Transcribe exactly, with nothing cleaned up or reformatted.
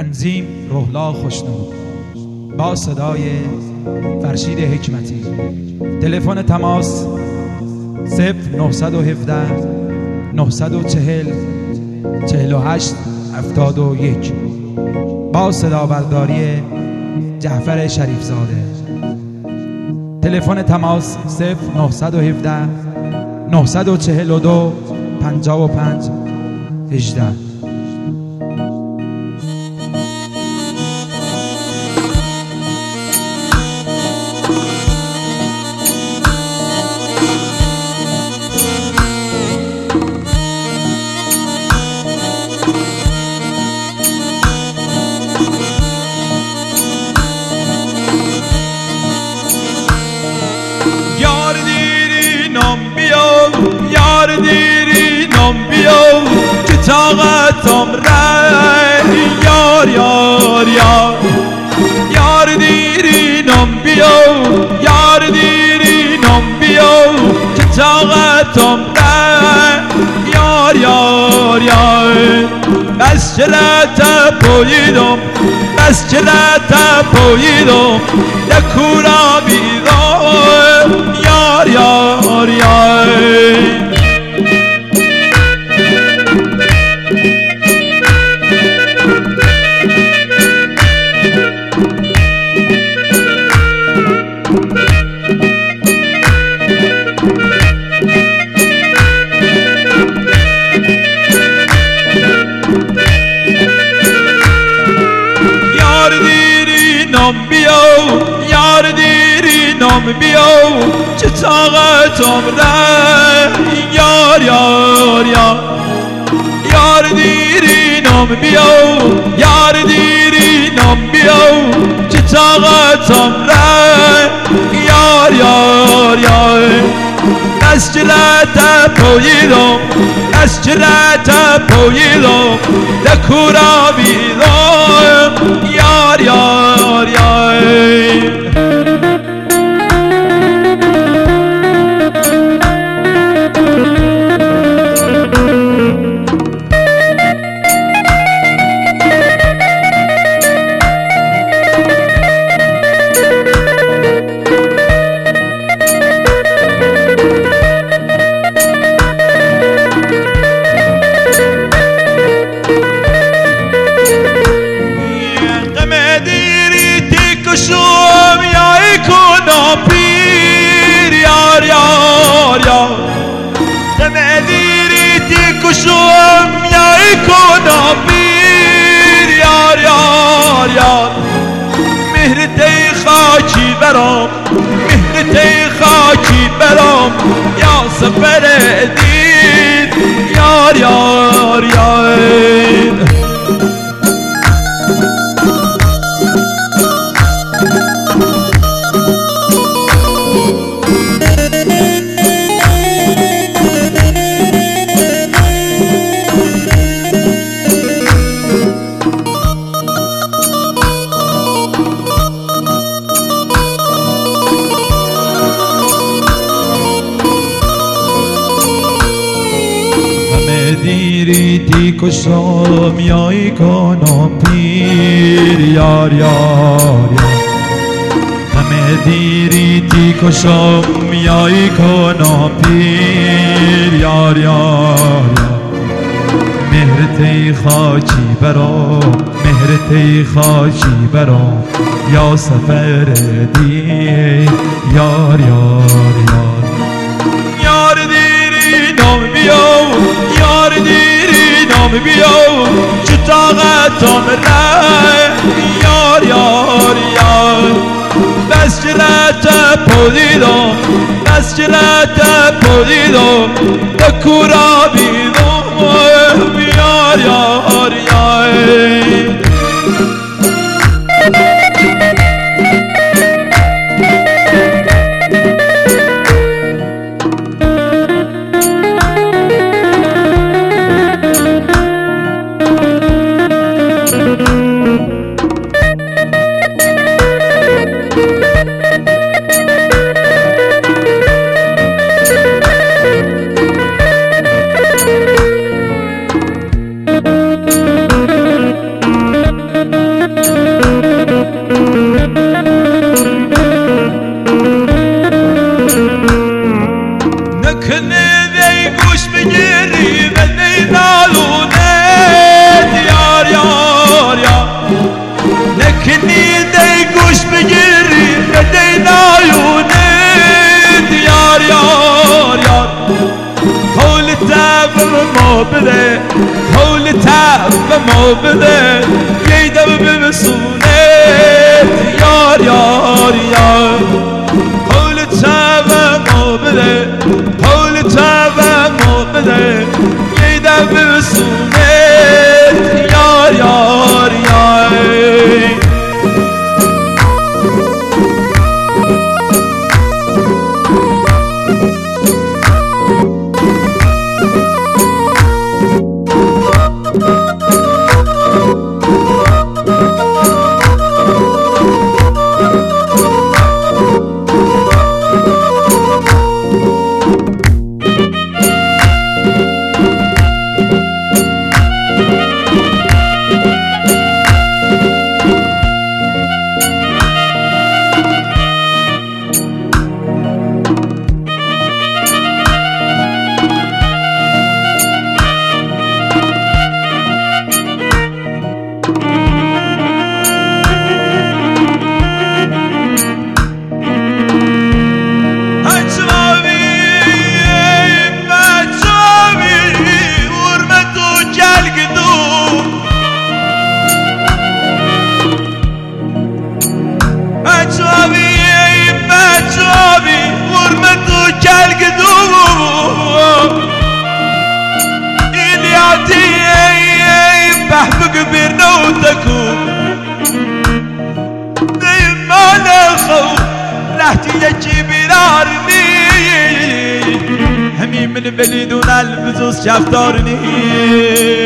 تنظیم روحلا خوشنود با صدای فرشید حکمتی. تلفن تماس صفر نه یک هفت نه چهل چهل و هشت هفتاد و یک با صدا برداری جعفر شریف زاده. تلفن تماس صفر نه یک هفت نه چهل و دو پنجاه و پنج هجده. یار دیری نام بیام یار دیری نام بیام که طاقتم ره یار یار یار یار دیری نام بیام یار دیری نام بیام که طاقتم ره یار یار یار بس چلتا پویدم بس چلتا پویدم دکورا بیدم یار یار یار نام بیاو یار دیری نام بیاو چه طاقتم ره یار یار یار یار دیری نام بیاو یار دیری نام بیاو چه طاقتم ره یار یار یار از چلتا پویدم از چلتا پویدم دکورا بیدم یار یار یار شوم یا ایکونا پیر یار یار یار دمدیری تیکو شوم یا ایکونا پیر یار یار یار مهرتی خاکی برام مهرتی خاکی برام یا سفر دید یار یار یار دیری تی کشم یای کنم پیر یار یار همه دیری تی کشم یای کنم پیر یار یار مهرتی خاکی برام مهرتی خاکی برام یا سفر دی یار یار یار یار دیری نام بیاو یار دیری نام بیاو چه طاقتم ره یار یار یار بس چلتا پویدم بس چلتا پویدم دکورا بیدم یار یار یار گوش بگیری به نالونه یار یار یار نکنی دی گوش بگیری به نالونه یار یار یار قول تب ما بده قول تب ما بده یه دم بمسونه یار یار یار قول تب ما بده قول تب ما بده یه دم بمسونه یار یار یار یکی بیرارنی همین من بلیدون البزوز شفتارنی